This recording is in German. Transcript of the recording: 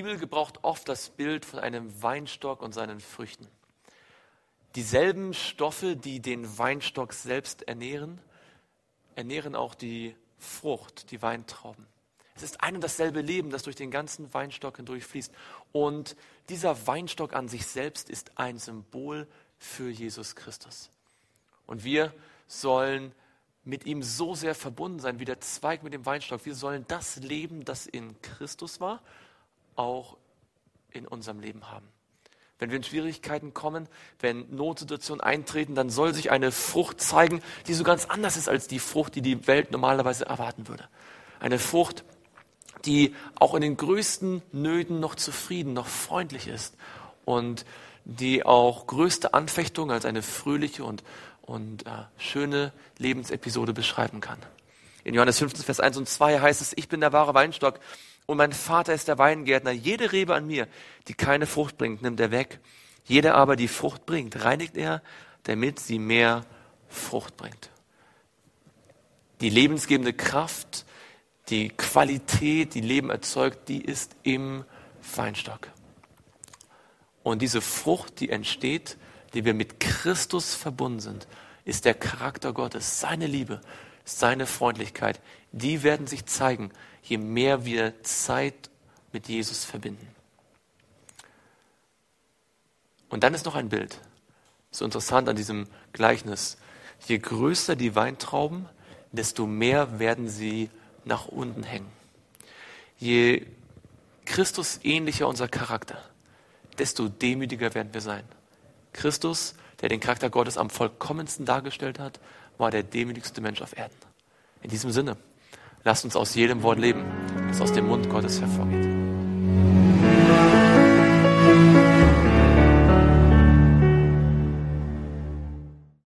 Bibel gebraucht oft das Bild von einem Weinstock und seinen Früchten. Dieselben Stoffe, die den Weinstock selbst ernähren, ernähren auch die Frucht, die Weintrauben. Es ist ein und dasselbe Leben, das durch den ganzen Weinstock hindurch fließt. Und dieser Weinstock an sich selbst ist ein Symbol für Jesus Christus. Und wir sollen mit ihm so sehr verbunden sein, wie der Zweig mit dem Weinstock. Wir sollen das Leben, das in Christus war, auch in unserem Leben haben. Wenn wir in Schwierigkeiten kommen, wenn Notsituationen eintreten, dann soll sich eine Frucht zeigen, die so ganz anders ist als die Frucht, die die Welt normalerweise erwarten würde. Eine Frucht, die auch in den größten Nöten noch zufrieden, noch freundlich ist und die auch größte Anfechtung als eine fröhliche und schöne Lebensepisode beschreiben kann. In Johannes 15, Vers 1 und 2 heißt es, ich bin der wahre Weinstock und mein Vater ist der Weingärtner. Jede Rebe an mir, die keine Frucht bringt, nimmt er weg. Jede aber, die Frucht bringt, reinigt er, damit sie mehr Frucht bringt. Die lebensgebende Kraft, die Qualität, die Leben erzeugt, die ist im Weinstock. Und diese Frucht, die entsteht, die wir mit Christus verbunden sind, ist der Charakter Gottes, seine Liebe, seine Freundlichkeit. Die werden sich zeigen, je mehr wir Zeit mit Jesus verbinden. Und dann ist noch ein Bild. So interessant an diesem Gleichnis. Je größer die Weintrauben, desto mehr werden sie nach unten hängen. Je Christus ähnlicher unser Charakter, desto demütiger werden wir sein. Christus, der den Charakter Gottes am vollkommensten dargestellt hat, war der demütigste Mensch auf Erden. In diesem Sinne, lasst uns aus jedem Wort leben, das aus dem Mund Gottes hervorgeht.